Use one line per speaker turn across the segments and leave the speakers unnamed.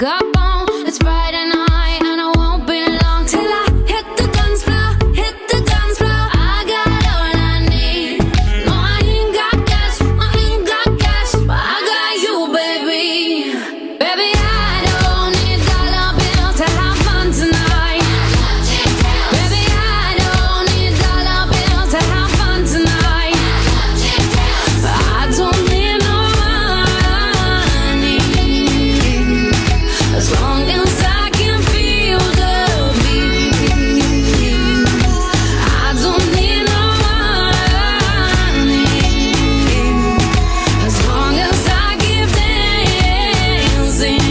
up on. It's Friday night and I won't be long till I hit the dance floor, hit the dance floor. I got all I need. No, I ain't got cash, I ain't got cash, but I got you, baby. Baby, I don't need dollar bills to have fun tonight. Baby, I don't need dollar bills to have fun tonight. But I don't need no money as long as I can feel the beat. I don't need no money as long as I keep dancing.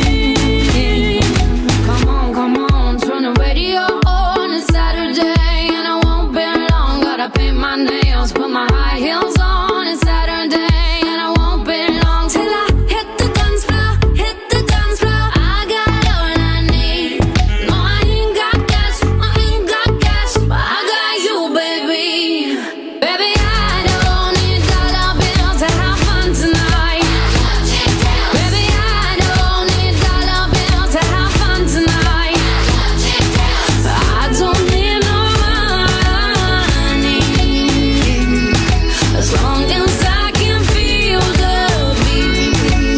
Come on, turn the radio on. It's Saturday and I won't be long. Gotta paint my nails, put my high heels on. It's Saturday and I won't be long till I hit the dance floor, hit the dance floor. I got all I need. No, I ain't got cash, I ain't got cash, but I got you, baby. Baby, I don't need dollar bills to have fun tonight. Baby, I don't need dollar bills to have fun tonight. But I don't need no money as long as I can feel the beat.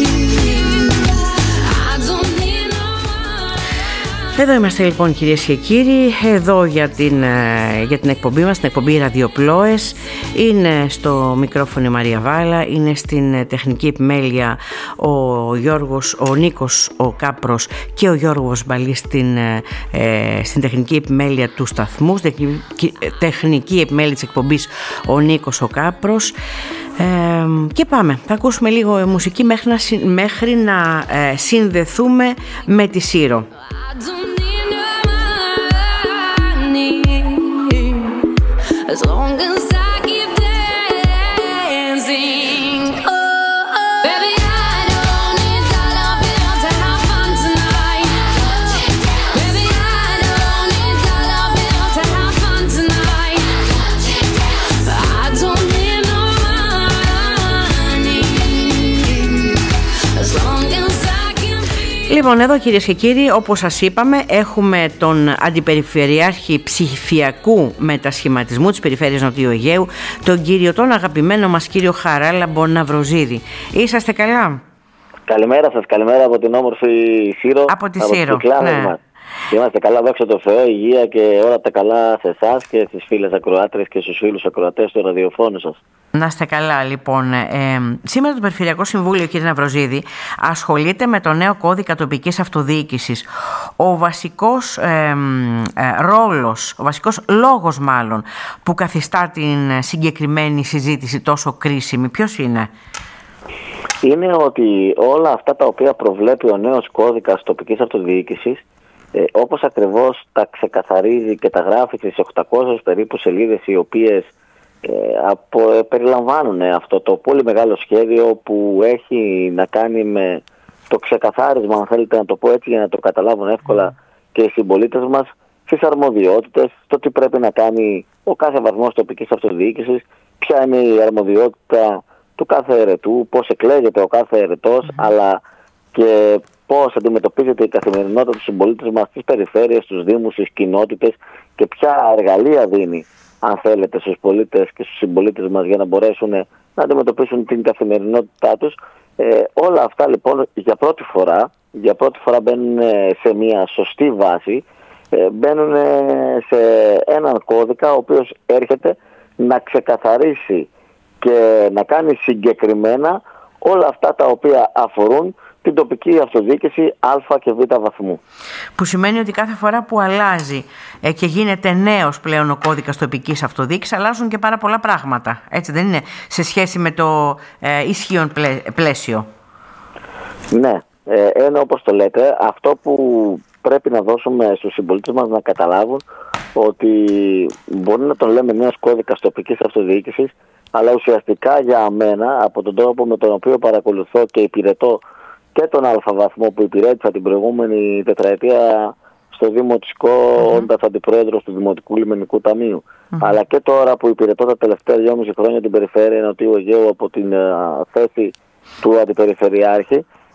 I don't need no money.
Εδώ είμαστε λοιπόν κυρίες και κύριοι, εδώ για την εκπομπή μας, την εκπομπή Ραδιοπλόες. Είναι στο μικρόφωνο η Μαρία Βάλα, είναι στην τεχνική επιμέλεια ο Νίκος ο Κάπρος και ο Γιώργος Μπαλής στην τεχνική επιμέλεια του σταθμού, τεχνική επιμέλεια της εκπομπής ο Νίκος ο Κάπρος. Και πάμε, θα ακούσουμε λίγο μουσική μέχρι να συνδεθούμε με τη Σύρο.
I don't need no money as long as I keep dancing. Oh, baby, I don't need dollar bills to have fun tonight. Baby, I don't need dollar bills to have fun tonight. But I don't need no money as long as I can feel.
Λοιπόν, εδώ κυρίες και κύριοι, όπως σας είπαμε, έχουμε τον Αντιπεριφερειάρχη Ψηφιακού Μετασχηματισμού της Περιφέρειας Νοτιού Αιγαίου, τον αγαπημένο μας κύριο Χαράλαμπο Ναυροζίδη. Είσαστε καλά?
Καλημέρα σας, καλημέρα από την όμορφη Σύρο.
Από τη Σύρο, ναι.
Είμαστε καλά, δόξα τω Θεώ, υγεία και όλα τα καλά σε εσάς και στις φίλες ακροάτρες και στους φίλους ακροατές του ραδιοφώνου σας.
Να είστε καλά, λοιπόν. Σήμερα το Περιφερειακό Συμβούλιο, κύριε Ναυροζίδη, ασχολείται με το νέο κώδικα τοπικής αυτοδιοίκησης. Ο βασικός ρόλος, ο βασικός λόγος μάλλον, που καθιστά την συγκεκριμένη συζήτηση τόσο κρίσιμη, ποιος είναι?
Είναι ότι όλα αυτά τα οποία προβλέπει ο νέος κώδικας τοπικής αυτοδιοίκησης, όπως ακριβώς τα ξεκαθαρίζει και τα γράφει στις 800 περίπου σελίδες, οι οποίες περιλαμβάνουν αυτό το πολύ μεγάλο σχέδιο που έχει να κάνει με το ξεκαθάρισμα, αν θέλετε να το πω έτσι για να το καταλάβουν εύκολα και οι συμπολίτες μας, στις αρμοδιότητες, το τι πρέπει να κάνει ο κάθε βαθμός τοπικής αυτοδιοίκησης, ποια είναι η αρμοδιότητα του κάθε ερετού, πώς εκλέγεται ο κάθε ερετός, αλλά και πώς αντιμετωπίζεται η καθημερινότητα του συμπολίτες μας στις περιφέρειες, στους δήμους, στις κοινότητες και ποια εργαλεία δίνει, αν θέλετε, στους πολίτες και στους συμπολίτες μας για να μπορέσουν να αντιμετωπίσουν την καθημερινότητά τους. Όλα αυτά λοιπόν για πρώτη φορά μπαίνουν σε μια σωστή βάση, μπαίνουν σε έναν κώδικα ο οποίος έρχεται να ξεκαθαρίσει και να κάνει συγκεκριμένα όλα αυτά τα οποία αφορούν την τοπική αυτοδιοίκηση α και β βαθμού.
Που σημαίνει ότι κάθε φορά που αλλάζει και γίνεται νέος πλέον ο κώδικας τοπικής αυτοδιοίκησης, αλλάζουν και πάρα πολλά πράγματα. Έτσι δεν είναι, σε σχέση με το ισχύον πλαίσιο?
Ναι, είναι όπως το λέτε. Αυτό που πρέπει να δώσουμε στους συμπολίτες μας να καταλάβουν, ότι μπορεί να τον λέμε νέος κώδικας τοπικής αυτοδιοίκησης, αλλά ουσιαστικά για μένα, από τον τρόπο με τον οποίο παρακολουθώ και υπηρετώ και τον α βαθμό που υπηρέτησα την προηγούμενη τετραετία στο Δημοτικό, όντας αντιπρόεδρος του Δημοτικού Λιμενικού Ταμείου, αλλά και τώρα που υπηρετώ τα τελευταία 2,5 χρόνια την Περιφέρεια Νοτιού Αιγαίου από την θέση του Αντιπεριφερειάρχη,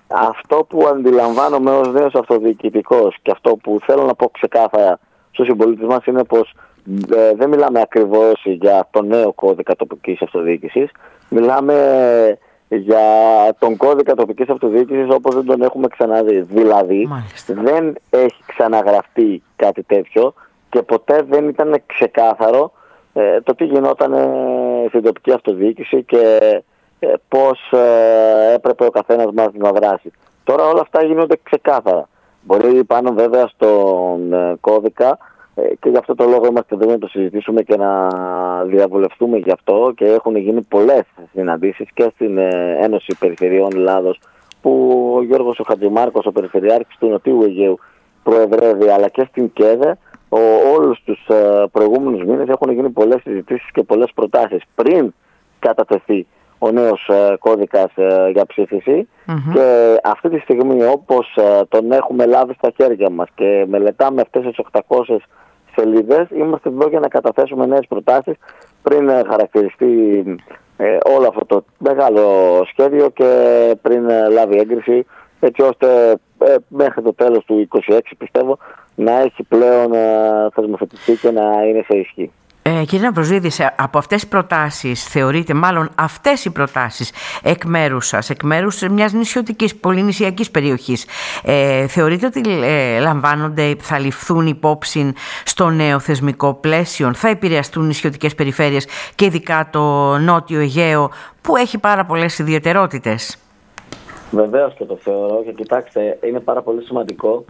αυτό που αντιλαμβάνομαι ως νέος αυτοδιοικητικός και αυτό που θέλω να πω ξεκάθαρα στους συμπολίτες μας είναι πως δεν μιλάμε ακριβώς για το νέο κώδικα τοπικής αυτοδιοίκησης. Μιλάμε για τον κώδικα τοπικής αυτοδιοίκησης όπως δεν τον έχουμε ξαναδεί. Δηλαδή, δεν έχει ξαναγραφτεί κάτι τέτοιο και ποτέ δεν ήταν ξεκάθαρο το τι γινόταν στην τοπική αυτοδιοίκηση και πώς έπρεπε ο καθένας μας να δράσει. Τώρα όλα αυτά γίνονται ξεκάθαρα. Μπορεί πάνω βέβαια στον κώδικα και γι' αυτό το λόγο είμαστε εδώ να το συζητήσουμε και να διαβουλευτούμε γι' αυτό και έχουν γίνει πολλές συναντήσεις και στην Ένωση Περιφερειών Ελλάδος που ο Γιώργος ο Χατζημάρκος, ο Περιφερειάρχης του Νοτιού Αιγαίου, προεδρεύει, αλλά και στην ΚΕΔΕ. Όλους τους προηγούμενους μήνες έχουν γίνει πολλές συζητήσεις και πολλές προτάσεις πριν κατατεθεί ο νέος κώδικας για ψήφιση και αυτή τη στιγμή όπως τον έχουμε λάβει στα χέρια μας και μελετάμε αυτές τις 800 σελίδες, είμαστε εδώ για να καταθέσουμε νέες προτάσεις πριν χαρακτηριστεί όλο αυτό το μεγάλο σχέδιο και πριν λάβει έγκριση, έτσι ώστε μέχρι το τέλος του 2026 πιστεύω να έχει πλέον θεσμοθετηθεί και να είναι σε ισχύ.
Κύριε Ναυροζίδη, από αυτές τις προτάσεις θεωρείτε, μάλλον αυτές οι προτάσεις εκ μέρους σας, εκ μέρους μιας νησιωτικής, πολυνησιακής περιοχής, θεωρείτε ότι λαμβάνονται, θα ληφθούν υπόψη στο νέο θεσμικό πλαίσιο, θα επηρεαστούν νησιωτικές περιφέρειες και ειδικά το Νότιο Αιγαίο που έχει πάρα πολλές ιδιαιτερότητες?
Βεβαίως και το θεωρώ και κοιτάξτε, είναι πάρα πολύ σημαντικό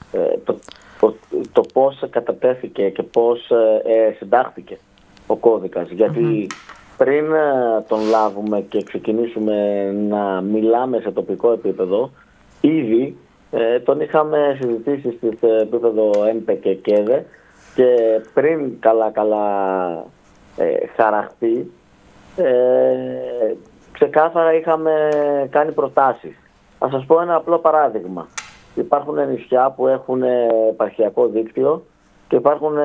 το πώς κατατέθηκε και πώς συντάχθηκε ο κώδικας. Γιατί πριν τον λάβουμε και ξεκινήσουμε να μιλάμε σε τοπικό επίπεδο, ήδη τον είχαμε συζητήσει σε επίπεδο ΕΜΠΕ και ΚΕΔΕ και πριν καλά χαραχτεί, ξεκάθαρα είχαμε κάνει προτάσεις. Ας σας πω ένα απλό παράδειγμα. Υπάρχουν νησιά που έχουν επαρχιακό δίκτυο και υπάρχουν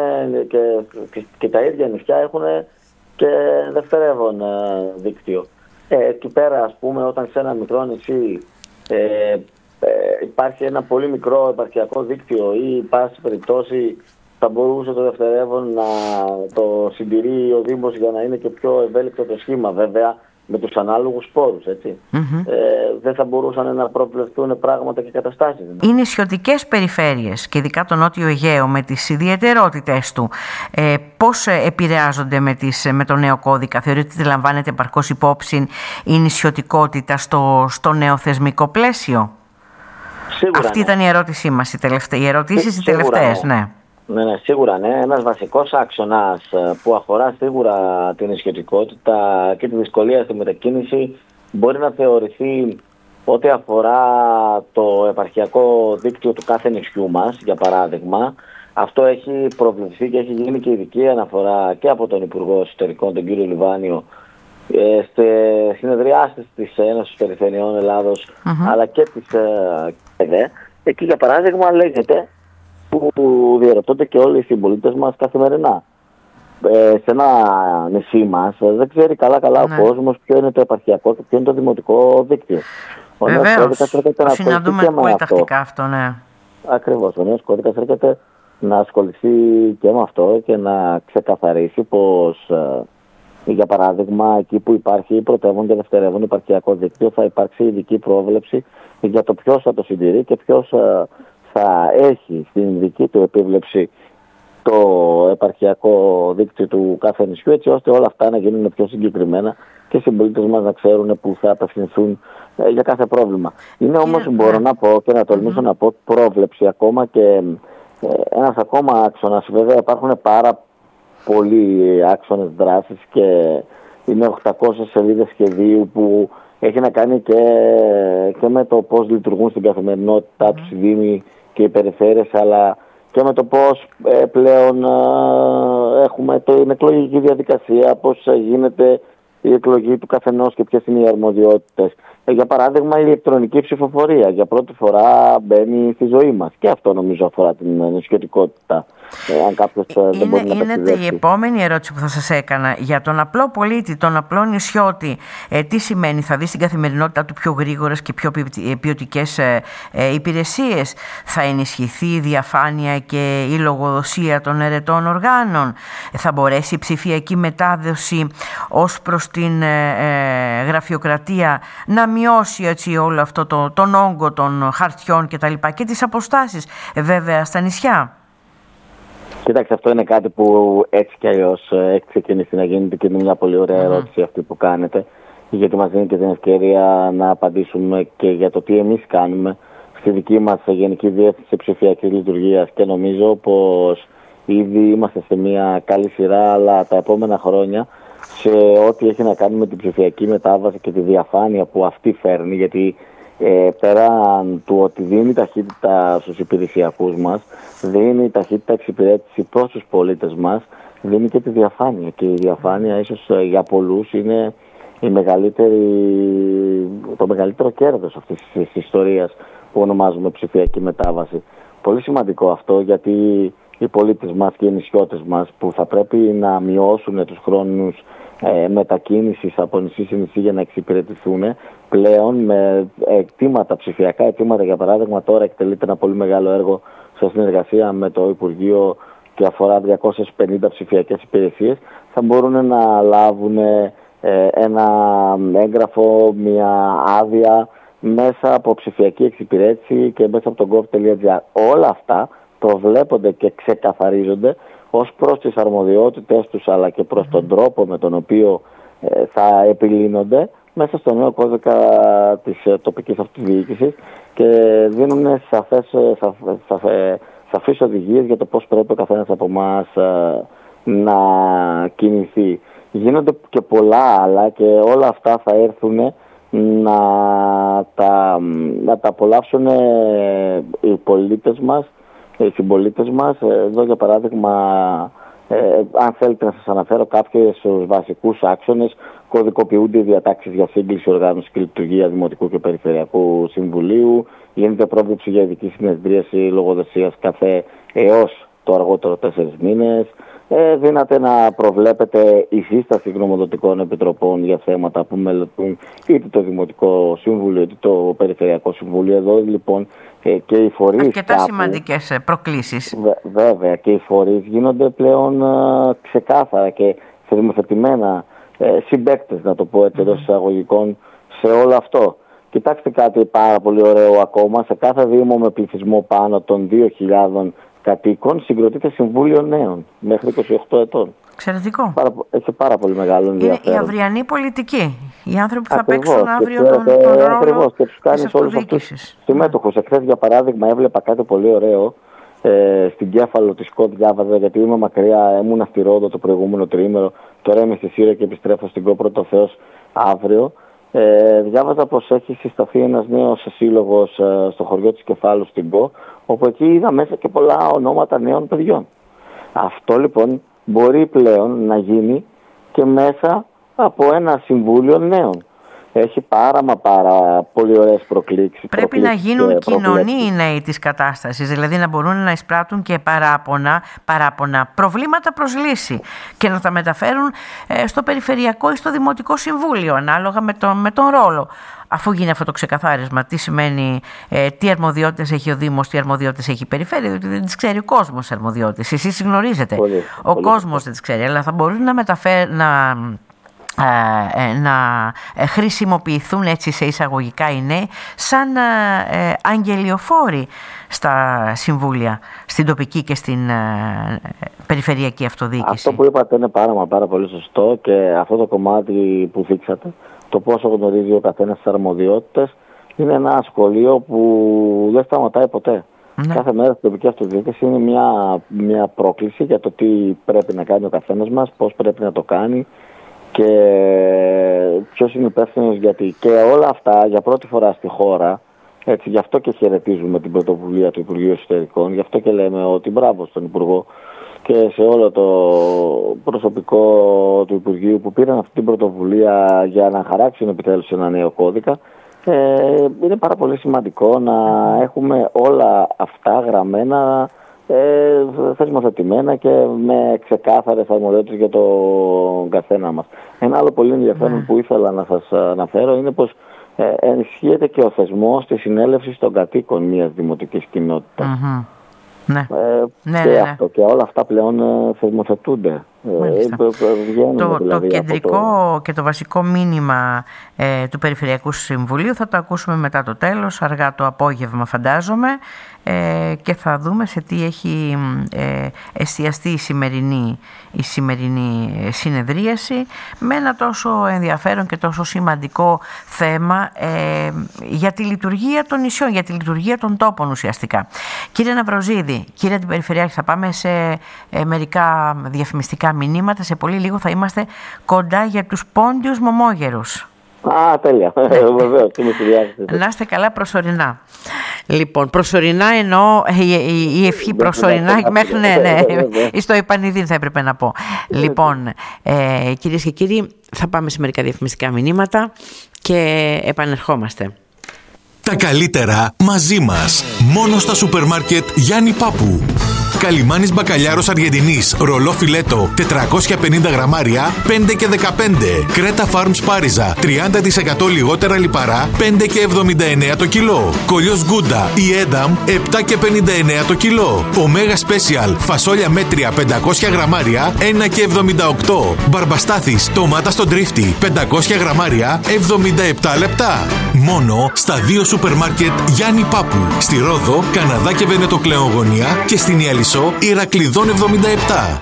και τα ίδια νησιά έχουν και δευτερεύον δίκτυο. Εκεί πέρα, ας πούμε, όταν σε ένα μικρό νησί υπάρχει ένα πολύ μικρό επαρχιακό δίκτυο ή πάση περιπτώσει θα μπορούσε το δευτερεύον να το συντηρεί ο Δήμος για να είναι και πιο ευέλικτο το σχήμα, βέβαια με τους ανάλογους πόρους, έτσι. Δεν θα μπορούσαν να προβλεφθούν πράγματα και καταστάσεις.
Οι νησιωτικές περιφέρειες και ειδικά το Νότιο Αιγαίο με τις ιδιαιτερότητες του, πώς επηρεάζονται με το νέο κώδικα? Θεωρείτε ότι λαμβάνεται επαρκώς υπόψη η νησιωτικότητα στο νέο θεσμικό πλαίσιο?
Σίγουρα,
αυτή ήταν η ερώτησή μας, οι ερωτήσεις οι τελευταίες, ναι.
Ναι, σίγουρα ναι. Ένας βασικός άξονας που αφορά σίγουρα την νησιωτικότητα και τη δυσκολία στη μετακίνηση μπορεί να θεωρηθεί ό,τι αφορά το επαρχιακό δίκτυο του κάθε νησιού μας, για παράδειγμα. Αυτό έχει προβληθεί και έχει γίνει και ειδική αναφορά και από τον Υπουργό Εσωτερικών, τον κύριο Λιβάνιο, σε συνεδριάσεις της Ένωσης Περιφερειών Ελλάδος, αλλά και της ΚΕΔΕ. Εκεί, για παράδειγμα, λέγεται που διαρωτώνται και όλοι οι συμπολίτες μας καθημερινά. Σε ένα νησί μας δεν ξέρει καλά ο κόσμος ποιο είναι το επαρχιακό και ποιο είναι το δημοτικό δίκτυο.
Βεβαίως, το συναντούμε πολύ τακτικά αυτό, ναι.
Ακριβώς, ο νέος κώδικας έρχεται να ασχοληθεί και με αυτό και να ξεκαθαρίσει πως, για παράδειγμα, εκεί που υπάρχει πρωτεύον και δευτερεύον επαρχιακό δίκτυο θα υπάρξει ειδική πρόβλεψη για το ποιος θα το συντηρεί και ποιος θα έχει στην δική του επίβλεψη το επαρχιακό δίκτυο του κάθε νησιού, έτσι ώστε όλα αυτά να γίνουν πιο συγκεκριμένα και οι συμπολίτες μας να ξέρουν που θα απευθυνθούν για κάθε πρόβλημα. Είναι όμως, μπορώ να πω και να τολμήσω να πω, πρόβλεψη ακόμα και ένας ακόμα άξονας. Βέβαια υπάρχουν πάρα πολλοί άξονες δράσης και είναι 800 σελίδες σχεδίου που έχει να κάνει και με το πώς λειτουργούν στην καθημερινότητά τους οι δήμοι και οι περιφέρειες, αλλά και με το πώς πλέον έχουμε την εκλογική διαδικασία, πώς γίνεται η εκλογή του καθενός και ποιες είναι οι αρμοδιότητες. Για παράδειγμα, η ηλεκτρονική ψηφοφορία για πρώτη φορά μπαίνει στη ζωή μας. Και αυτό νομίζω αφορά την νησιωτικότητα. Αν κάποιος δεν μπορεί να
είναι η επόμενη ερώτηση που θα σας έκανα. Για τον απλό πολίτη, τον απλό νησιώτη, τι σημαίνει? Θα δει στην καθημερινότητά του πιο γρήγορες και πιο ποιοτικές υπηρεσίες? Θα ενισχυθεί η διαφάνεια και η λογοδοσία των ερετών οργάνων? Θα μπορέσει η ψηφιακή μετάδοση ως προς την γραφειοκρατία να μειώσει έτσι όλο αυτό τον όγκο των χαρτιών και τις αποστάσεις βέβαια στα νησιά?
Κοιτάξτε, αυτό είναι κάτι που έτσι κι αλλιώς έχει ξεκινήσει να γίνεται και είναι μια πολύ ωραία ερώτηση αυτή που κάνετε, γιατί μας δίνει και την ευκαιρία να απαντήσουμε και για το τι εμείς κάνουμε στη δική μας Γενική Διεύθυνση Ψηφιακής Λειτουργίας, και νομίζω πως ήδη είμαστε σε μια καλή σειρά, αλλά τα επόμενα χρόνια σε ό,τι έχει να κάνει με την ψηφιακή μετάβαση και τη διαφάνεια που αυτή φέρνει, γιατί πέραν του ότι δίνει ταχύτητα στους υπηρεσιακούς μας, δίνει ταχύτητα εξυπηρέτηση προς τους πολίτες μας, δίνει και τη διαφάνεια. Και η διαφάνεια ίσως για πολλούς είναι το μεγαλύτερο κέρδος αυτής της ιστορίας που ονομάζουμε ψηφιακή μετάβαση. Πολύ σημαντικό αυτό, γιατί οι πολίτες μας και οι νησιώτες μας που θα πρέπει να μειώσουν τους χρόνους μετακίνησης από νησί σε νησί για να εξυπηρετηθούν, πλέον με ψηφιακά αιτήματα, για παράδειγμα, τώρα εκτελείται ένα πολύ μεγάλο έργο σε συνεργασία με το Υπουργείο και αφορά 250 ψηφιακές υπηρεσίες, θα μπορούν να λάβουν ένα έγγραφο, μια άδεια μέσα από ψηφιακή εξυπηρέτηση και μέσα από το gov.gr. Όλα αυτά προβλέπονται και ξεκαθαρίζονται ως προς τις αρμοδιότητες τους, αλλά και προς τον τρόπο με τον οποίο θα επιλύνονται μέσα στο νέο κώδικα της τοπικής αυτοδιοίκησης, και δίνουν σαφείς οδηγίες για το πώς πρέπει ο καθένας από εμάς να κινηθεί. Γίνονται και πολλά άλλα, και όλα αυτά θα έρθουν να τα απολαύσουν οι πολίτες μας, οι συμπολίτες μας. Εδώ, για παράδειγμα, αν θέλετε να σας αναφέρω κάποιους βασικούς άξονες, κωδικοποιούνται οι διατάξεις για σύγκληση, οργάνωση και λειτουργία Δημοτικού και Περιφερειακού Συμβουλίου, γίνεται πρόβλεψη για ειδική συνεδρίαση λογοδοσίας κάθε έως το αργότερο 4 μήνες. Δύναται να προβλέπετε η σύσταση γνωμοδοτικών επιτροπών για θέματα που μελετούν είτε το Δημοτικό Συμβούλιο είτε το Περιφερειακό Συμβούλιο. Εδώ λοιπόν και οι φορείς.
Αρκετά σημαντικές προκλήσεις.
Βέβαια, και οι φορείς γίνονται πλέον ξεκάθαρα και θεσμοθετημένα συμπαίκτες, να το πω έτσι εντός εισαγωγικών, σε όλο αυτό. Κοιτάξτε κάτι πάρα πολύ ωραίο ακόμα. Σε κάθε Δήμο με πληθυσμό πάνω των 2.000 κατοίκων συγκροτείται Συμβούλιο Νέων μέχρι 28 ετών.
Εξαιρετικό.
Έχει πάρα πολύ μεγάλο ενδιαφέρον.
Είναι η αυριανή πολιτική. Οι άνθρωποι που θα παίξουν αύριο τον ρόλο.
Ακριβώς, και τους κάνει όλους αυτούς συμμέτοχους. Εχθές, για παράδειγμα, έβλεπα κάτι πολύ ωραίο στην Κέφαλο της ΚΟ. Διάβαζα, γιατί είμαι μακριά, ήμουν στη Ρόδο το προηγούμενο τριήμερο, τώρα είμαι στη Σύρο και επιστρέφω στην ΚΟ πρώτο Θεός αύριο. Διάβαζα πως έχει συσταθεί ένας νέος σύλλογος στο χωριό της Κεφάλου στην ΚΟ, όπου εκεί είδα μέσα και πολλά ονόματα νέων παιδιών. Αυτό λοιπόν μπορεί πλέον να γίνει και μέσα από ένα Συμβούλιο Νέων. Έχει πάρα πολύ ωραίες προκλήσεις.
Πρέπει να γίνουν κοινωνοί οι νέοι της κατάστασης, δηλαδή να μπορούν να εισπράττουν και παράπονα, προβλήματα προς λύση, και να τα μεταφέρουν στο Περιφερειακό ή στο Δημοτικό Συμβούλιο, ανάλογα με τον ρόλο. Αφού γίνει αυτό το ξεκαθάρισμα, τι σημαίνει, τι αρμοδιότητες έχει ο Δήμος, τι αρμοδιότητες έχει η Περιφέρεια, διότι δεν τις ξέρει ο κόσμος αρμοδιότητες. Εσείς τις γνωρίζετε. Ο κόσμος δεν τις ξέρει, αλλά θα μπορούν να χρησιμοποιηθούν έτσι σε εισαγωγικά οι νέοι σαν αγγελιοφόροι στα συμβούλια, στην τοπική και στην περιφερειακή αυτοδιοίκηση.
Αυτό που είπατε είναι πάρα πολύ σωστό, και αυτό το κομμάτι που δείξατε, το πόσο γνωρίζει ο καθένας τις αρμοδιότητες, είναι ένα σχολείο που δεν σταματάει ποτέ. Ναι. Κάθε μέρα στην τοπική αυτοδιοίκηση είναι μια πρόκληση για το τι πρέπει να κάνει ο καθένας μας, πώς πρέπει να το κάνει και ποιος είναι υπεύθυνος, γιατί και όλα αυτά για πρώτη φορά στη χώρα, έτσι, γι' αυτό και χαιρετίζουμε την πρωτοβουλία του Υπουργείου Εσωτερικών, γι' αυτό και λέμε ότι μπράβο στον Υπουργό και σε όλο το προσωπικό του Υπουργείου που πήραν αυτή την πρωτοβουλία για να χαράξουν επιτέλους ένα νέο κώδικα, είναι πάρα πολύ σημαντικό να έχουμε όλα αυτά γραμμένα, θεσμοθετημένα και με ξεκάθαρες αρμοδιότητες για τον καθένα μας. Ένα άλλο πολύ ενδιαφέρον που ήθελα να σας αναφέρω είναι πως ενισχύεται και ο θεσμός της συνέλευσης των κατοίκων μιας δημοτικής κοινότητας. Και αυτό και όλα αυτά πλέον θεσμοθετούνται.
Το κεντρικό και το βασικό μήνυμα του Περιφερειακού Συμβουλίου θα το ακούσουμε μετά το τέλος, αργά το απόγευμα φαντάζομαι, και θα δούμε σε τι έχει εστιαστεί η σημερινή συνεδρίαση με ένα τόσο ενδιαφέρον και τόσο σημαντικό θέμα για τη λειτουργία των νησιών, για τη λειτουργία των τόπων ουσιαστικά. Κύριε Ναυροζίδη, κύριε Αντιπεριφερειάρχη, θα πάμε σε μερικά διαφημιστικά μηνύματα. Σε πολύ λίγο θα είμαστε κοντά για τους πόντιους μωμόγερους.
Τέλεια. Βεβαίως, είμαι στη διάθεση.
Να είστε καλά προσωρινά. Λοιπόν, προσωρινά εννοώ η ευχή προσωρινά μέχρι στο Ιππανιδίν θα έπρεπε να πω. Λοιπόν, κυρίες και κύριοι, θα πάμε σε μερικά διαφημιστικά μηνύματα και επανερχόμαστε.
Τα καλύτερα μαζί μας. Μόνο στα σούπερ μάρκετ Γιάννη Πάπου. Καλιμάνης μπακαλιάρος Αργεντινής, ρολό φιλέτο, 450 γραμμάρια, 5 και 15. Κρέτα Farms Πάριζα, 30% λιγότερα λιπαρά, 5 και 79 το κιλό. Κολλιός Γκούντα ή Ένταμ, 7 και 59 το κιλό. Ωμέγα Special, φασόλια μέτρια, 500 γραμμάρια, 1 και 78. Μπαρμπαστάθης, ντομάτα στο τρίφτη, 500 γραμμάρια, 77 λεπτά. Μόνο στα 2 σούπερ μάρκετ Γιάννη Πάπου. Στη Ρόδο, Καναδά και Βενετοκλεογωνία και στην Ιαλισσό Ηρακλειδών 77.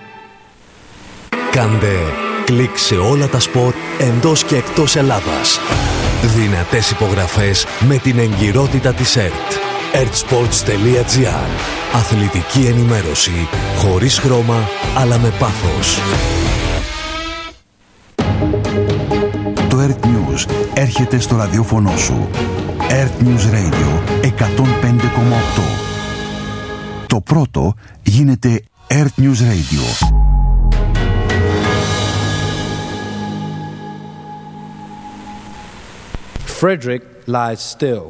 Κάντε κλικ σε όλα τα σπορ εντός και εκτός Ελλάδας. Δυνατές υπογραφές με την εγκυρότητα της ΕΡΤ. ertsports.gr. Αθλητική ενημέρωση χωρίς χρώμα αλλά με πάθος.
Το ERT News έρχεται στο ραδιόφωνο σου. ERT News Radio 105,8. Το πρώτο γίνεται ERT News Radio.
Frederick lies still.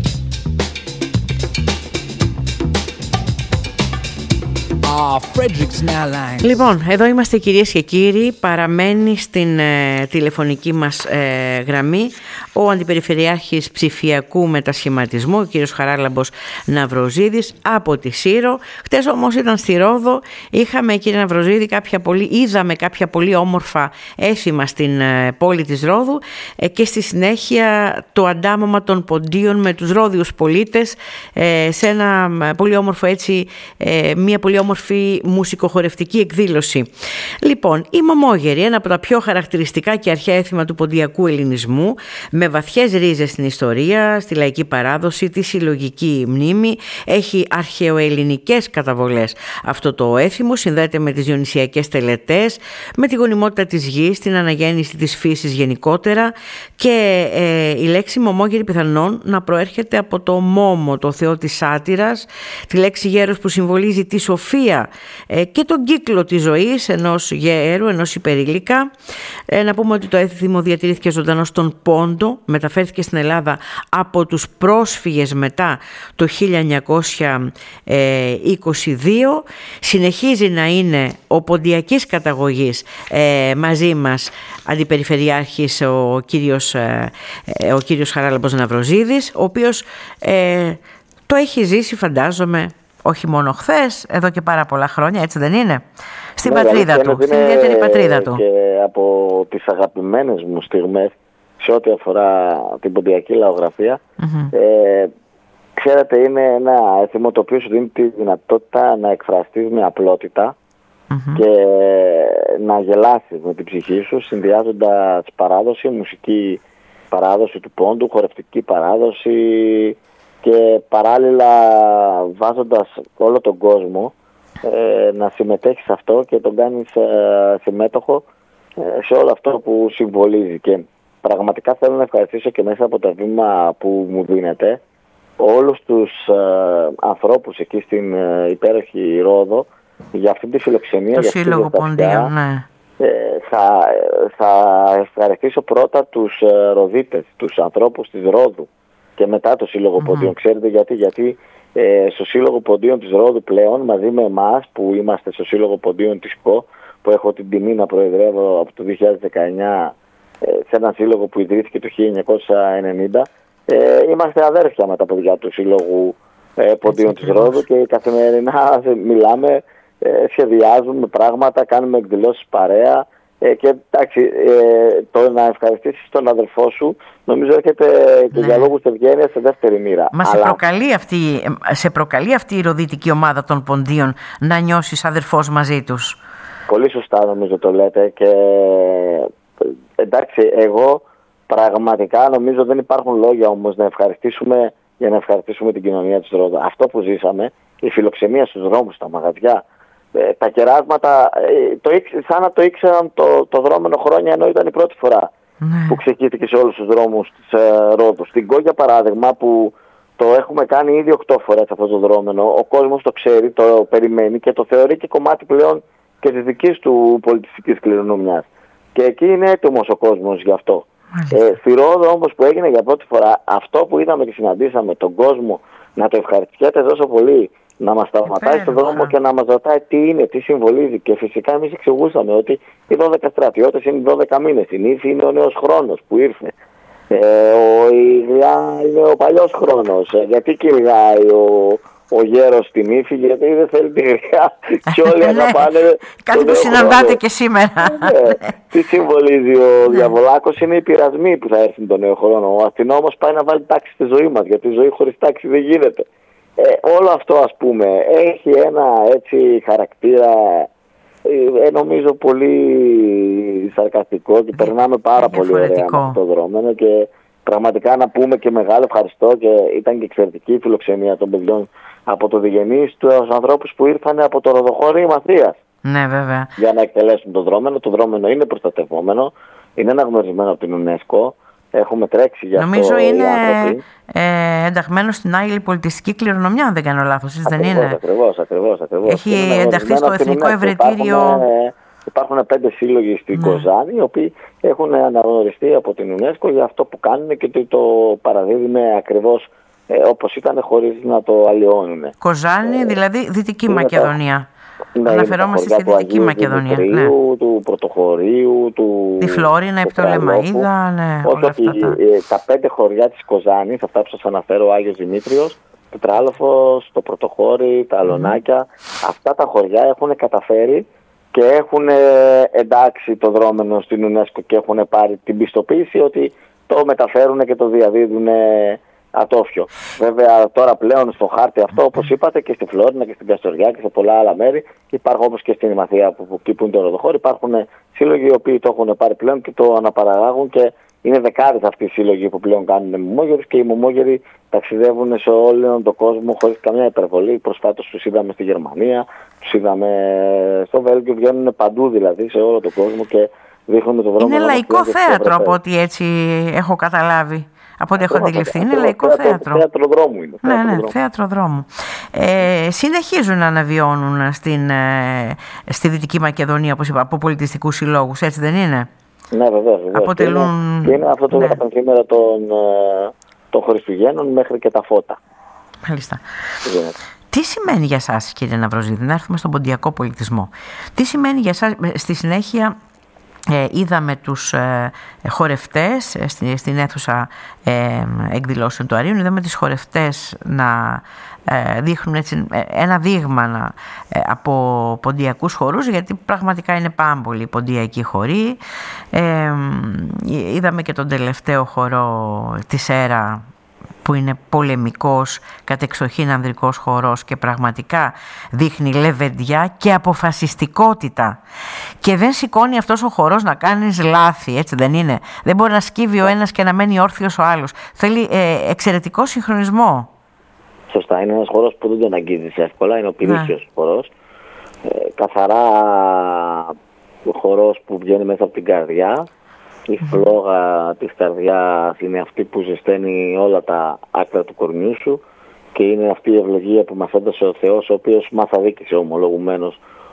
Λοιπόν, εδώ είμαστε κυρίες και κύριοι. Παραμένει στην τηλεφωνική μας γραμμή ο Αντιπεριφερειάρχης Ψηφιακού Μετασχηματισμού, ο κύριος Χαράλαμπος Ναυροζίδης από τη Σύρο. Χτες όμως ήταν στη Ρόδο. Είχαμε, κύριε Ναυροζίδη, είδαμε κάποια πολύ όμορφα έθιμα στην πόλη της Ρόδου και στη συνέχεια το αντάμωμα των ποντίων με τους Ρόδιους πολίτες σε ένα πολύ όμορφο μια πολύ όμορφη μουσικοχορευτική εκδήλωση. Λοιπόν, η Μωμόγερη, ένα από τα πιο χαρακτηριστικά και αρχαία έθιμα του ποντιακού ελληνισμού, με βαθιές ρίζες στην ιστορία, στη λαϊκή παράδοση, τη συλλογική μνήμη, έχει αρχαιοελληνικές καταβολές. Αυτό το έθιμο συνδέεται με τις διονυσιακές τελετές, με τη γονιμότητα της γης, την αναγέννηση της φύσης γενικότερα και η λέξη Μωμόγερη πιθανόν να προέρχεται από το Μόμο, το θεό της σάτυρας, τη λέξη γέρος που συμβολίζει τη σοφία και τον κύκλο της ζωής ενός γέρου, ενός υπερήλικα. Να πούμε ότι το έθιμο διατηρήθηκε ζωντανό στον Πόντο, μεταφέρθηκε στην Ελλάδα από τους πρόσφυγες μετά το 1922, συνεχίζει να είναι ο ποντιακής καταγωγής μαζί μας Αντιπεριφερειάρχης ο κύριος Χαράλαμπος Ναυροζίδης, ο οποίος το έχει ζήσει, φαντάζομαι, όχι μόνο χθες, εδώ και πάρα πολλά χρόνια, έτσι δεν είναι? Στην πατρίδα του, στην ιδιαίτερη πατρίδα του.
Και από τις αγαπημένες μου στιγμές σε ό,τι αφορά την ποντιακή λαογραφία, ξέρετε, είναι ένα έθιμο το οποίο σου δίνει τη δυνατότητα να εκφραστείς με απλότητα και να γελάσεις με την ψυχή σου, συνδυάζοντας παράδοση, μουσική παράδοση του Πόντου, χορευτική παράδοση και παράλληλα βάζοντας όλο τον κόσμο να συμμετέχει σε αυτό και τον κάνεις συμμέτοχο σε όλο αυτό που συμβολίζει. Και πραγματικά θέλω να ευχαριστήσω και μέσα από το βήμα που μου δίνετε όλους τους ανθρώπους εκεί στην υπέροχη Ρόδο για αυτή τη φιλοξενία.
Το Σύλλογο Ποντίων, ναι.
Θα ευχαριστήσω πρώτα τους Ροδίτες, τους ανθρώπους της Ρόδου και μετά το Σύλλογο Ποντίων. Ξέρετε γιατί στο Σύλλογο Ποντίων της Ρόδου πλέον, μαζί με εμάς που είμαστε στο Σύλλογο Ποντίων της ΚΟ, που έχω την τιμή να προεδρεύω από το 2019 σε έναν σύλλογο που ιδρύθηκε το 1990, είμαστε αδέρφια με τα παιδιά του Σύλλογου Ποντίων της Ρόδου και καθημερινά μιλάμε, σχεδιάζουμε πράγματα, κάνουμε εκδηλώσεις παρέα. Και εντάξει, το να ευχαριστήσεις τον αδελφό σου νομίζω έρχεται και για λόγους ευγένειας σε δεύτερη μοίρα.
Μα σε προκαλεί αυτή η ροδιτική ομάδα των Ποντίων να νιώσεις αδερφός μαζί τους?
Πολύ σωστά νομίζω το λέτε και εντάξει, εγώ πραγματικά νομίζω δεν υπάρχουν λόγια όμως για να ευχαριστήσουμε την κοινωνία της Ρόδου. Αυτό που ζήσαμε, η φιλοξενία στους δρόμους, στα μαγαζιά, τα κεράσματα, σαν να το ήξεραν το δρόμενο χρόνια, ενώ ήταν η πρώτη φορά που ξεκίνησε σε όλους τους δρόμους της Ρόδου. Στην Κό, για παράδειγμα, που το έχουμε κάνει ήδη 8 φορές αυτό το δρόμενο, ο κόσμος το ξέρει, το περιμένει και το θεωρεί και κομμάτι πλέον και της δικής του πολιτιστικής κληρονομιάς. Και εκεί είναι έτοιμος ο κόσμος γι' αυτό. Στη Ρόδο όμως που έγινε για πρώτη φορά, αυτό που είδαμε και συναντήσαμε τον κόσμο να το ευχαριστιέται τόσο πολύ, να μας σταματάει στον δρόμο και να μας ρωτάει τι είναι, τι συμβολίζει. Και φυσικά εμείς εξηγούσαμε ότι οι 12 στρατιώτες είναι 12 μήνες. Η νύφη είναι ο νέος χρόνος που ήρθε. Η γριά είναι ο παλιός χρόνος. Γιατί κυνηγάει ο γέρος στην ύφη? Γιατί δεν θέλει τη γριά και όλοι αγαπάνε.
Κάτι που συναντάτε και σήμερα.
Τι συμβολίζει ο Διαβολάκος? Είναι οι πειρασμοί που θα έρθουν τον νέο χρόνο. Ο αστυνόμος πάει να βάλει τάξη στη ζωή μας, γιατί η ζωή χωρίς τάξη δεν γίνεται. Όλο αυτό, ας πούμε, έχει ένα έτσι χαρακτήρα, νομίζω πολύ σαρκαστικό και περνάμε πάρα πολύ ωραία με αυτό το δρόμενο και πραγματικά να πούμε και μεγάλο ευχαριστώ, και ήταν και εξαιρετική η φιλοξενία των παιδιών από το Διγενή στους ανθρώπους που ήρθαν από το Ροδοχώρι Μαθίας.
Ναι, βέβαια.
Για να εκτελέσουν το δρόμενο. Το δρόμενο είναι προστατευόμενο, είναι αναγνωρισμένο από την UNESCO. Έχουμε τρέξει για αυτό.
Νομίζω είναι ενταγμένο στην Άγιη Πολιτιστική Κληρονομιά, αν δεν κάνω λάθος, δεν είναι?
Ακριβώς.
Έχει ενταχθεί στο Εθνικό Ευρετήριο.
Υπάρχουν 5 σύλλογοι στην Κοζάνη, οι οποίοι έχουν αναγνωριστεί από την UNESCO για αυτό που κάνουν και το παραδίδουν ακριβώς όπως ήταν, χωρίς να το αλλοιώνουν.
Κοζάνη, δηλαδή Δυτική Μακεδονία. Αναφερόμαστε στη Δυτική Μακεδονία.
Του Πρωτοχωρίου,
τη Φλόρινα, η Πτολεμαΐδα,
τα 5 χωριά της Κοζάνης, αυτά που σας αναφέρω, ο Άγιος Δημήτριος, Τετράλοφος, το Πρωτοχώρι, τα Αλωνάκια, αυτά τα χωριά έχουν καταφέρει και έχουν εντάξει το δρόμενο στην UNESCO και έχουν πάρει την πιστοποίηση ότι το μεταφέρουν και το διαδίδουν ατόφιο. Βέβαια τώρα πλέον στο χάρτη αυτό, όπως είπατε, και στη Φλόρινα και στην Καστοριά και σε πολλά άλλα μέρη, υπάρχουν, όπως και στην Μαθία που είναι το Ροδοχώρι, υπάρχουν σύλλογοι οι οποίοι το έχουν πάρει πλέον και το αναπαραγάγουν και είναι δεκάδες αυτοί οι σύλλογοι που πλέον κάνουν μωμόγερους και οι μωμόγεροι ταξιδεύουν σε όλο τον κόσμο χωρίς καμιά υπερβολή. Προσφάτως τους είδαμε στη Γερμανία, τους είδαμε στο Βέλγιο, βγαίνουν παντού δηλαδή σε όλο τον κόσμο και δείχνουν το δρόμο.
Είναι λαϊκό θέατρο από ό,τι έτσι έχω καταλάβει. Από ό,τι έχω αντιληφθεί, είναι λαϊκό θέατρο.
Θέατρο δρόμου είναι.
Θέατρο δρόμου. Συνεχίζουν να αναβιώνουν στη Δυτική Μακεδονία, όπως είπα, από πολιτιστικούς συλλόγους, έτσι δεν είναι?
Ναι, βεβαίως.
Αποτελούν...
Και είναι αυτό το 15 των Χριστουγέννων μέχρι και τα φώτα.
Μάλιστα. Τι σημαίνει για σας, κύριε Ναυροζίδη, να έρθουμε στον ποντιακό πολιτισμό? Τι σημαίνει για σας? Στη συνέχεια είδαμε τους χορευτές στην αίθουσα εκδηλώσεων του Αρίων, είδαμε τις χορευτές να δείχνουν έτσι ένα δείγμα από ποντιακούς χορούς, γιατί πραγματικά είναι πάμπολοι οι ποντιακοί χοροί. Είδαμε και τον τελευταίο χορό της ΕΡΑ, που είναι πολεμικός, κατεξοχήν ανδρικός χορός και πραγματικά δείχνει λεβεντιά και αποφασιστικότητα. Και δεν σηκώνει αυτός ο χορός να κάνεις λάθη, έτσι δεν είναι? Δεν μπορεί να σκύβει ο ένας και να μένει όρθιος ο άλλος. Θέλει εξαιρετικό συγχρονισμό.
Σωστά, είναι ένας χορός που δεν τον αγγίζεις εύκολα, είναι ο πυρήσιος χορός. Καθαρά χορός που βγαίνει μέσα από την καρδιά. Η φλόγα της καρδιάς είναι αυτή που ζεσταίνει όλα τα άκρα του κορμιού σου και είναι αυτή η ευλογία που μας έδωσε ο Θεός, ο οποίος μας αδίκησε ομολογουμένως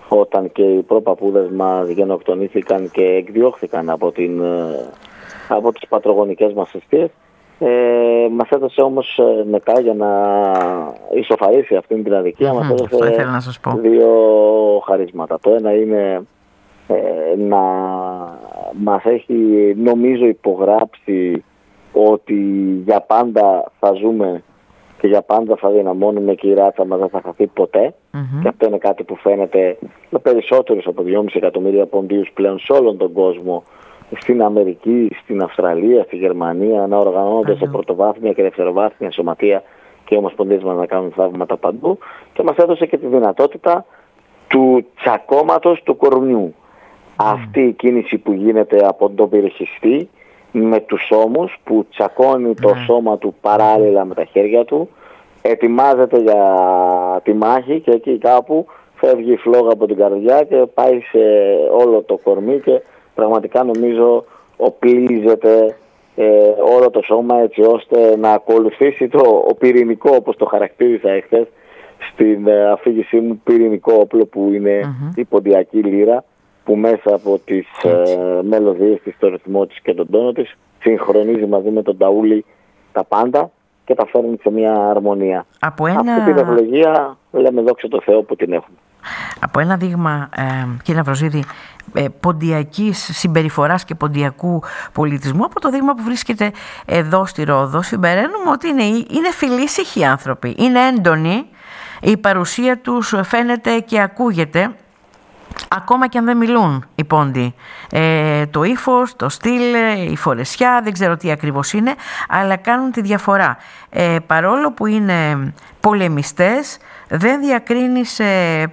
όταν και οι προπαππούδες μας γενοκτονήθηκαν και εκδιώχθηκαν από τις πατρογονικές μας αιστείες. Μας έδωσε όμως μετά, για να ισοφαρίσει αυτήν την αδικία, μας έδωσε δύο χαρίσματα. Το ένα είναι να μας έχει, νομίζω, υπογράψει ότι για πάντα θα ζούμε και για πάντα θα δυναμώνουμε και η ράτσα μας δεν θα χαθεί ποτέ. Και αυτό είναι κάτι που φαίνεται με περισσότερους από 2,5 εκατομμύρια ποντίους πλέον σε όλον τον κόσμο, στην Αμερική, στην Αυστραλία, στη Γερμανία, να οργανώνονται σε πρωτοβάθμια και δευτεροβάθμια σωματεία και οι ομοσπονδίες μας να κάνουν θαύματα παντού. Και μας έδωσε και τη δυνατότητα του τσακώματος του κορμιού. Αυτή η κίνηση που γίνεται από τον πυρηχιστή με τους ώμους, που τσακώνει το σώμα του παράλληλα με τα χέρια του, ετοιμάζεται για τη μάχη και εκεί κάπου φεύγει η φλόγα από την καρδιά και πάει σε όλο το κορμί και πραγματικά νομίζω οπλίζεται όλο το σώμα, έτσι ώστε να ακολουθήσει ο πυρηνικό, όπως το χαρακτήρισα εχθές στην αφήγησή μου, πυρηνικό όπλο που είναι η ποντιακή λύρα, που μέσα από τις μελωδίες της, το ρυθμό της και τον τόνο της συγχρονίζει μαζί με τον ταούλι τα πάντα και τα φέρνει σε μια αρμονία. Αυτή την ευλογία λέμε δόξα τω Θεώ που την έχουμε.
Από ένα δείγμα, κύριε Ναυροζίδη, ποντιακής συμπεριφοράς και ποντιακού πολιτισμού, από το δείγμα που βρίσκεται εδώ στη Ρόδο, συμπεραίνουμε ότι είναι φιλήσυχοι άνθρωποι, είναι έντονοι, η παρουσία τους φαίνεται και ακούγεται, ακόμα και αν δεν μιλούν οι πόντοι. Το ύφος, το στυλ, η φορεσιά, δεν ξέρω τι ακριβώς είναι, αλλά κάνουν τη διαφορά. Παρόλο που είναι πολεμιστές, δεν διακρίνει σε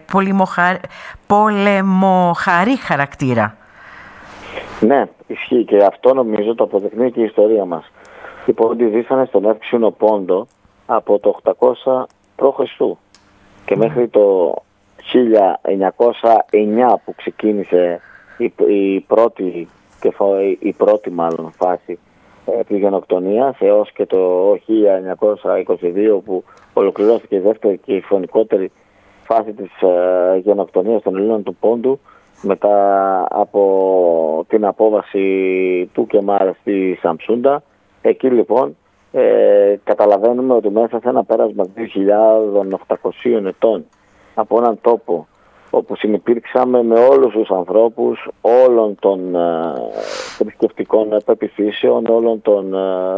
πολεμοχαρή χαρακτήρα. Ναι, ισχύει και αυτό νομίζω το αποδεικνύει και η ιστορία μας. Οι πόντοι ζήσανε στον Εύξηνο Πόντο από το 800 π.Χ. και μέχρι το 1909 που ξεκίνησε η πρώτη μάλλον φάση της γενοκτονίας, έως και το 1922 που ολοκληρώθηκε η δεύτερη και η φωνικότερη φάση της γενοκτονίας των Ελλήνων του Πόντου, μετά από την απόβαση του Κεμάλ στη Σαμψούντα. Εκεί λοιπόν καταλαβαίνουμε ότι μέσα σε ένα πέρασμα 2.800 ετών από έναν τόπο όπου συνυπήρξαμε με όλους τους ανθρώπους όλων των θρησκευτικών πεποιθήσεων, όλων των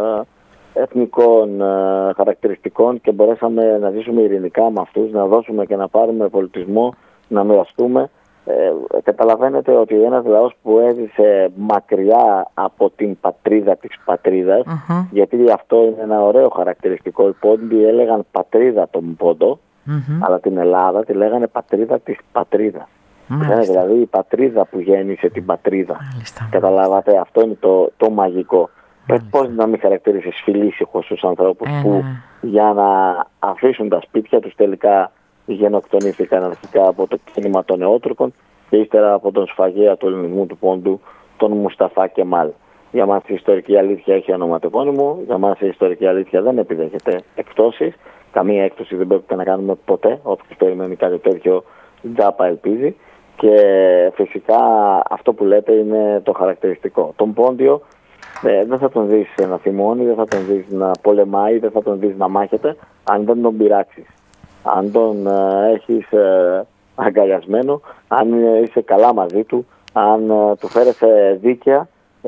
εθνικών χαρακτηριστικών και μπορέσαμε να ζήσουμε ειρηνικά με αυτούς, να δώσουμε και να πάρουμε πολιτισμό, να μοιραστούμε. Καταλαβαίνετε ότι ένας λαός που έζησε μακριά από την πατρίδα της πατρίδας, γιατί αυτό είναι ένα ωραίο χαρακτηριστικό, οι Πόντοι έλεγαν πατρίδα τον Πόντο, αλλά την Ελλάδα τη λέγανε πατρίδα της πατρίδας. Δηλαδή η πατρίδα που γέννησε την πατρίδα. Καταλάβατε, αυτό είναι το μαγικό. Πώς να μην χαρακτηρίσεις φιλήσυχος στους ανθρώπους που για να αφήσουν τα σπίτια τους τελικά γενοκτονήθηκαν αρχικά από το κίνημα των Νεότουρκων και ύστερα από τον σφαγέα του ελληνισμού του Πόντου, τον Μουσταφά Κεμάλ. Για μας η ιστορική αλήθεια έχει ονοματεπώνυμο, για μας η ιστορική αλήθεια δεν επιδέχεται εκπτώσεις. Καμία έκπτωση δεν πρέπει να κάνουμε ποτέ. Όποιος περιμένει κάτι τέτοιο τζάπα ελπίζει. Και φυσικά αυτό που λέτε είναι το χαρακτηριστικό. Τον Πόντιο δεν θα τον δεις να θυμώνει, δεν θα τον δεις να πολεμάει, δεν θα τον δεις να μάχεται, αν δεν τον πειράξεις. Αν τον έχεις αγκαλιασμένο, αν είσαι καλά μαζί του, αν του φέρεσαι δίκαια,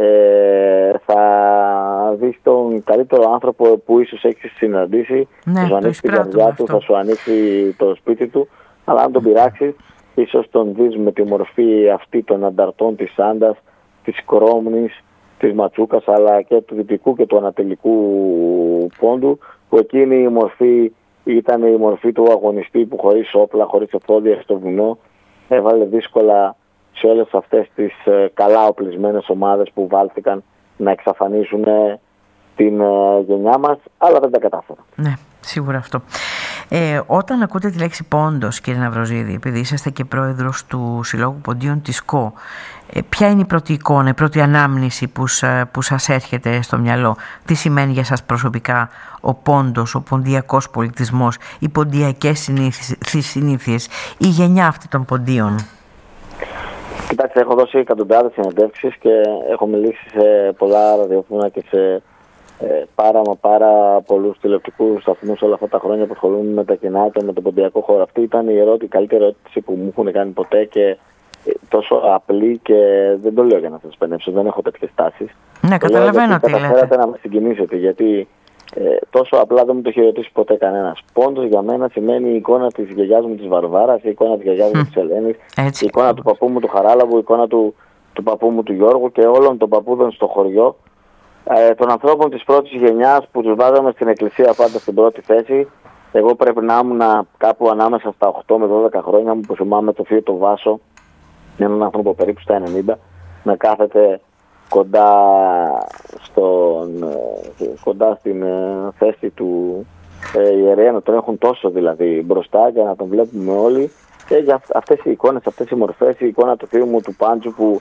θα δεις τον καλύτερο άνθρωπο που ίσως έχεις συναντήσει. Θα σου ανοίξει την καρδιά του, θα σου ανοίξει το σπίτι του, αλλά αν τον πειράξεις, ίσως τον δεις με τη μορφή αυτή των ανταρτών της Σάντας, της Κρόμνης, της Ματσούκας, αλλά και του δυτικού και του ανατολικού Πόντου, που εκείνη η μορφή ήταν η μορφή του αγωνιστή που χωρίς όπλα, χωρίς εφόδια στο βουνό έβαλε δύσκολα σε όλες αυτές τις καλά οπλισμένες ομάδες που βάλθηκαν να εξαφανίσουν την γενιά μας, αλλά δεν τα κατάφεραν. Ναι, σίγουρα αυτό. Όταν ακούτε τη λέξη πόντος, κύριε Ναυροζίδη, επειδή είσαστε και πρόεδρος του Συλλόγου Ποντίων της ΚΟ, ποια είναι η πρώτη εικόνα, η πρώτη ανάμνηση που σας έρχεται στο μυαλό? Τι σημαίνει για σας προσωπικά ο πόντος, ο ποντιακός πολιτισμός, οι ποντιακές συνήθειες, η γενιά αυτή των ποντίων?
Κοιτάξτε, έχω δώσει εκατοντάδες συνεντεύξεις και έχω μιλήσει σε πολλά ραδιοφώνα και σε πάρα πολλούς τηλεοπτικούς σταθμούς όλα αυτά τα χρόνια που ασχολούμαι με τα κοινά και με τον ποντιακό χώρο. Αυτή ήταν η καλύτερη ερώτηση που μου έχουν κάνει ποτέ και τόσο απλή, και δεν το λέω για να σας πενέψω, δεν έχω τέτοιες τάσεις.
Ναι, καταλαβαίνω τι λέτε.
Καταφέρατε να με συγκινήσετε, γιατί τόσο απλά δεν μου το έχει ρωτήσει ποτέ κανένας. Πόντος για μένα σημαίνει η εικόνα της γιαγιάς μου της Βαρβάρας, η εικόνα της γιαγιάς μου της Ελένης, η εικόνα του παππού μου του Χαράλαμπου, η εικόνα του παππού μου του Γιώργου και όλων των παππούδων στο χωριό. Των ανθρώπων της πρώτης γενιάς που τους βάζαμε στην εκκλησία πάντα στην πρώτη θέση. Εγώ πρέπει να ήμουν κάπου ανάμεσα στα 8 με 12 χρόνια μου, που θυμάμαι το θείο το Βάσο, έναν άνθρωπο περίπου στα 90, να κάθεται κοντά στην θέση του ιερέα, να τον έχουν τόσο δηλαδή μπροστά και να τον βλέπουμε όλοι. Και για αυτές οι εικόνες, αυτές οι μορφές, η εικόνα του θείου μου του Πάντζου που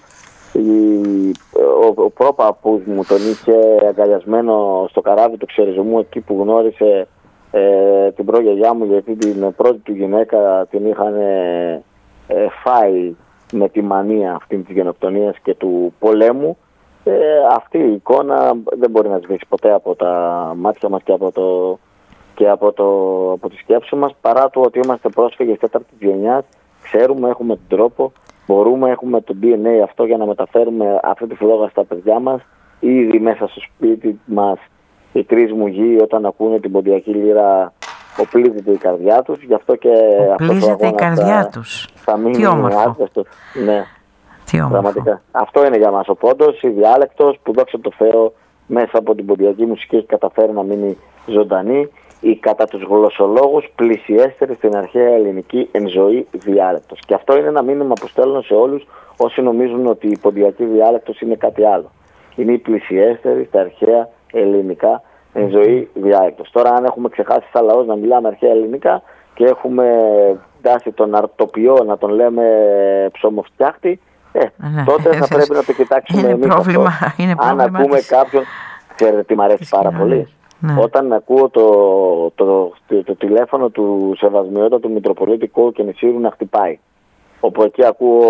ο πρόπαππούς μου τον είχε αγκαλιασμένο στο καράβι του Ξεριζωμού, εκεί που γνώρισε την προγιαγιά μου, γιατί την πρώτη του γυναίκα την είχαν φάει με τη μανία αυτή της γενοκτονίας και του πολέμου. Αυτή η εικόνα δεν μπορεί να σβήσει ποτέ από τα μάτια μας και από τη σκέψη μας, παρά το ότι είμαστε πρόσφυγες τέταρτης γενιάς. Ξέρουμε, έχουμε τον τρόπο, μπορούμε, έχουμε το DNA αυτό για να μεταφέρουμε αυτή τη φλόγα στα παιδιά μας. Ήδη μέσα στο σπίτι μας οι τρεις μου γη, όταν ακούνε την ποντιακή λύρα, οπλίζεται η καρδιά τους. Γι' αυτό και
οπλίζεται η καρδιά τους.
Θα μείνει άσβεστος. Ναι.
Πραγματικά.
Αυτό είναι για μας ο πόντος, η διάλεκτος που, δόξα τω Θεώ, μέσα από την ποντιακή μουσική έχει καταφέρει να μείνει ζωντανή. Η κατά τους γλωσσολόγους πλησιέστερη στην αρχαία ελληνική εν ζωή διάλεκτος. Και αυτό είναι ένα μήνυμα που στέλνω σε όλους όσοι νομίζουν ότι η ποντιακή διάλεκτος είναι κάτι άλλο. Είναι η πλησιέστερη στα αρχαία ελληνικά εν ζωή διάλεκτος. Τώρα, αν έχουμε ξεχάσει σαν λαός να μιλάμε αρχαία ελληνικά και έχουμε φτάσει τον αρτοπιό να τον λέμε ψωμοφτιάχτη, τότε θα πρέπει να το κοιτάξουμε εμείς αυτό. Αν ακούμε κάποιον, ξέρετε τι μ' αρέσει πάρα πολύ. Ναι. Όταν ακούω το τηλέφωνο του Σεβασμιότατου Μητροπολίτη Κόου και Νησίρου να χτυπάει, όπου εκεί ακούω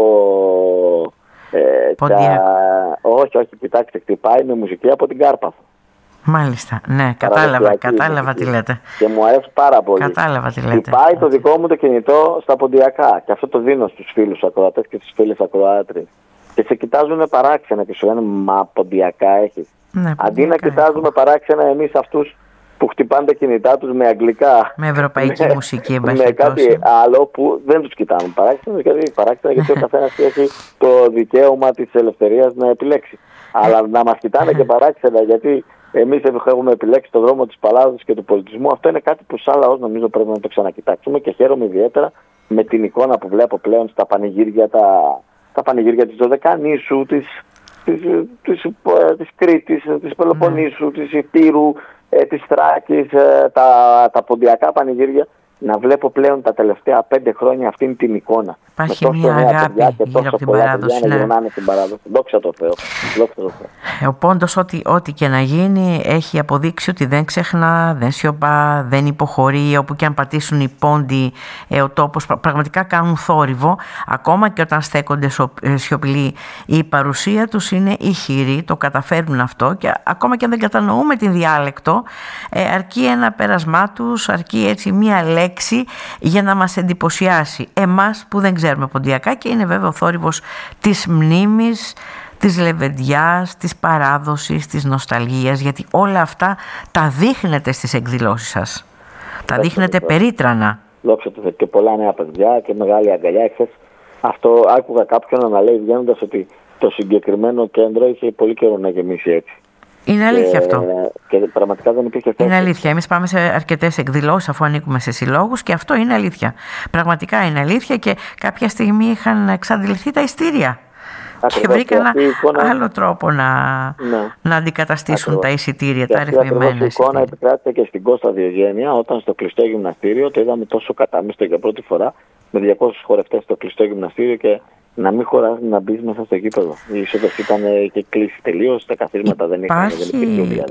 όχι, κοιτάξτε, χτυπάει με μουσική από την Κάρπαθο.
Μάλιστα, ναι, κατάλαβα τι λέτε.
Και μου αρέσει πάρα πολύ.
Κατάλαβα τι λέτε.
Χτυπάει το δικό μου το κινητό στα ποντιακά, και αυτό το δίνω στους φίλους ακροατές και στις φίλες ακροάτριες. Και σε κοιτάζουν παράξενα και σου λένε, μα ποντιακά έχεις. Ναι,
αντί
να κοιτάζουμε παράξενα εμείς αυτούς που χτυπάνε τα κινητά τους με αγγλικά,
με ευρωπαϊκή μουσική,
με κάτι άλλο που δεν τους κοιτάμε παράξενα, γιατί ο καθένας έχει το δικαίωμα της ελευθερίας να επιλέξει. Αλλά να μας κοιτάνε και παράξενα γιατί εμείς έχουμε επιλέξει τον δρόμο της παλάδας και του πολιτισμού, αυτό είναι κάτι που σαν λαός νομίζω πρέπει να το ξανακοιτάξουμε, και χαίρομαι ιδιαίτερα με την εικόνα που βλέπω πλέον στα πανηγύρια, τα πανηγύρια της Δωδεκανήσου, της Κρήτης, της Πελοποννήσου, της Υπήρου, της Θράκης, τα ποντιακά πανηγύρια. Να βλέπω πλέον τα τελευταία 5 χρόνια αυτήν την εικόνα.
Υπάρχει μια αγάπη γύρω από την παράδοση.
Να γυρνάνε την παράδοση. Δόξα τω Θεώ.
Ο πόντος, ό,τι και να γίνει, έχει αποδείξει ότι δεν ξεχνά, δεν σιωπά, δεν υποχωρεί. Όπου και αν πατήσουν οι πόντοι, ο τόπος πραγματικά κάνουν θόρυβο. Ακόμα και όταν στέκονται σιωπηλοί, η παρουσία τους είναι ηχηρή, το καταφέρνουν αυτό. Και ακόμα και αν δεν κατανοούμε την διάλεκτο, αρκεί ένα πέρασμά τους, αρκεί έτσι μία λέξη για να μας εντυπωσιάσει εμάς που δεν ξέρουμε ποντιακά, και είναι βέβαια ο θόρυβος της μνήμης, της λεβεντιάς, της παράδοσης, της νοσταλγίας, γιατί όλα αυτά τα δείχνετε στις εκδηλώσεις σας. Τα δείχνετε περίτρανα.
Δόξα τω Θεώ, και πολλά νέα παιδιά και μεγάλη αγκαλιά. Εχθές αυτό άκουγα κάποιον να λέει βγαίνοντας ότι το συγκεκριμένο κέντρο είχε πολύ καιρό να γεμίσει έτσι.
Είναι αλήθεια αυτό.
Και πραγματικά δεν υπήρχε θέση.
Είναι αλήθεια. Εμείς πάμε σε αρκετές εκδηλώσεις αφού ανήκουμε σε συλλόγους, και αυτό είναι αλήθεια. Πραγματικά είναι αλήθεια, και κάποια στιγμή είχαν εξαντληθεί τα ειστήρια. Και βρήκαν άλλο τρόπο να αντικαταστήσουν τα εισιτήρια, τα αριθμημένα εισιτήρια.
Η εικόνα επικράτησε και στην Κώστα Διογένεια, όταν στο κλειστό γυμναστήριο το είδαμε τόσο κατάμεστο για πρώτη φορά, με 200 χορευτές στο κλειστό γυμναστήριο, και να μην χωράζει να μπει μέσα στο γήπεδο. Η είσοδος ήταν και κλείσει τελείως, τα καθίσματα δεν υπήρχε.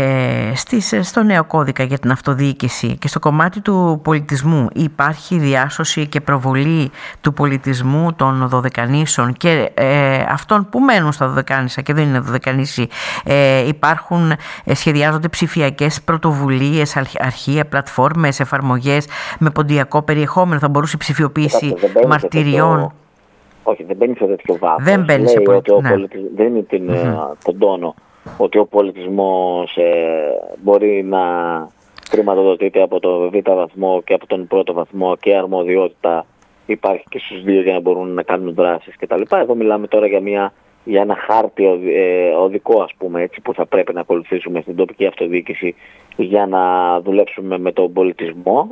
Στο νέο κώδικα για την αυτοδιοίκηση και στο κομμάτι του πολιτισμού υπάρχει διάσωση και προβολή του πολιτισμού των Δωδεκανήσων και αυτών που μένουν στα Δωδεκάνησα και δεν είναι Δωδεκανήσοι. Σχεδιάζονται ψηφιακές πρωτοβουλίες, αρχεία, πλατφόρμες, εφαρμογές με ποντιακό περιεχόμενο. Θα μπορούσε η ψηφιοποίηση μαρτυριών.
Όχι, δεν μπαίνει σε τέτοιο βάθος.
Δεν μπαίνει σε
δεν είναι τον τόνο ότι ο πολιτισμός μπορεί να χρηματοδοτείται από το β' βαθμό και από τον πρώτο βαθμό και αρμοδιότητα υπάρχει και στους δύο για να μπορούν να κάνουν δράσεις κτλ. Εδώ μιλάμε τώρα για ένα χάρτη οδικό, ας πούμε, έτσι, που θα πρέπει να ακολουθήσουμε στην τοπική αυτοδιοίκηση για να δουλέψουμε με τον πολιτισμό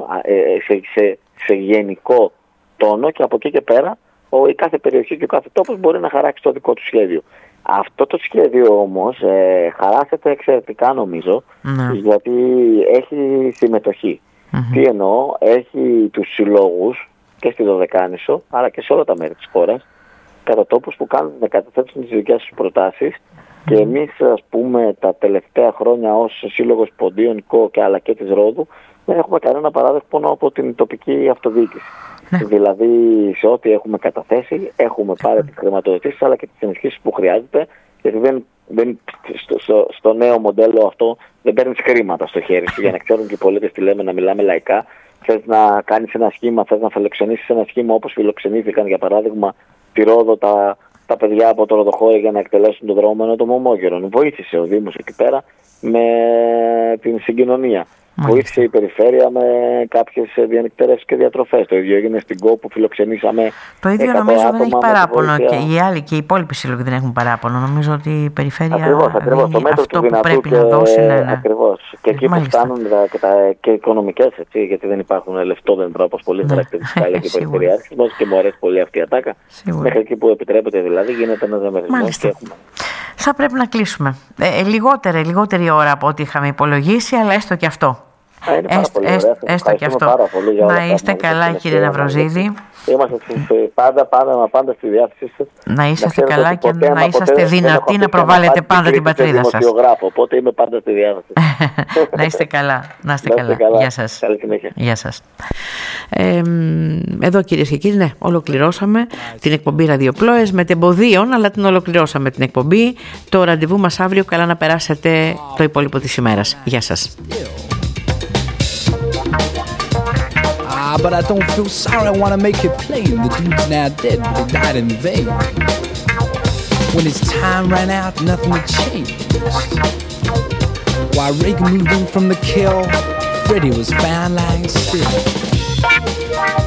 σε γενικό τόνο, και από εκεί και πέρα η κάθε περιοχή και ο κάθε τόπος μπορεί να χαράξει το δικό του σχέδιο. Αυτό το σχέδιο όμως χαράσεται εξαιρετικά, νομίζω, γιατί έχει συμμετοχή. Τι εννοώ, έχει τους συλλόγους και στη Δωδεκάνησο, αλλά και σε όλα τα μέρη της χώρας, κατά τόπους που να καταθέτουν τις δικές τους προτάσεις, και εμείς, ας πούμε, τα τελευταία χρόνια ως Σύλλογος Ποντίων, ΚΟ και αλλά και της Ρόδου, δεν έχουμε κανένα παράδειγμα από την τοπική αυτοδιοίκηση. Δηλαδή, σε ό,τι έχουμε καταθέσει, έχουμε πάρει τις χρηματοδοτήσεις αλλά και τις ενισχύσεις που χρειάζεται, γιατί στο νέο μοντέλο αυτό δεν παίρνεις χρήματα στο χέρι σου για να ξέρουν και οι πολίτες τι λέμε, να μιλάμε λαϊκά. Θες να κάνεις ένα σχήμα, θες να φιλοξενήσεις ένα σχήμα όπως φιλοξενήθηκαν, για παράδειγμα, τη Ρόδο τα παιδιά από το Ροδοχώρι για να εκτελέσουν το δρόμενο των Μωμόγερων. Βοήθησε ο Δήμος εκεί πέρα με την συγκοινωνία. Βοήθησε η περιφέρεια με κάποιες διανυκτερεύσεις και διατροφές. Το ίδιο έγινε στην ΚΟ που φιλοξενήσαμε.
Το ίδιο νομίζω δεν έχει παράπονο και οι άλλοι και οι υπόλοιποι σύλλογοι δεν έχουν παράπονο. Νομίζω ότι η περιφέρεια
ακριβώς, το μέτρο του δυνατού πρέπει να δώσει. Ακριβώς. Και εκεί που φτάνουν και οικονομικές, έτσι, γιατί δεν υπάρχουν λεφτόδεν τρόπος πολύ χαρακτηριστικά για την περιφερειάρχη. Και μου αρέσει πολύ αυτή η ατάκα. Μέχρι εκεί που επιτρέπεται δηλαδή γίνεται ένας διαμερισμός και έχουμε.
Θα πρέπει να κλείσουμε. Λιγότερη ώρα από ό,τι είχαμε υπολογίσει, αλλά έστω και αυτό. Έστω και αυτό. Να είστε καλά, κύριε Ναυροζίδη.
Είμαστε πάντα στη διάθεσή σας.
Να είσαστε καλά και να είσαστε δυνατοί να προβάλλετε πάντα την πατρίδα σας.
Οπότε είμαι πάντα στη διάθεση.
Να είστε καλά. Να είστε καλά. Γεια σας.
Καλή συνέχεια.
Γεια σας. Εδώ, κυρίες και κύριοι, ολοκληρώσαμε την εκπομπή Ραδιοπλόες με τεμποδίων, αλλά την ολοκληρώσαμε την εκπομπή. Το ραντεβού μας αύριο. Καλά να περάσετε το υπόλοιπο της ημέρας. Γεια σας.
But I don't feel sorry, I wanna make it plain. The dude's now dead, but he died in vain. When his time ran out, nothing had changed. While Reagan moved in from the kill, Freddie was found lying still.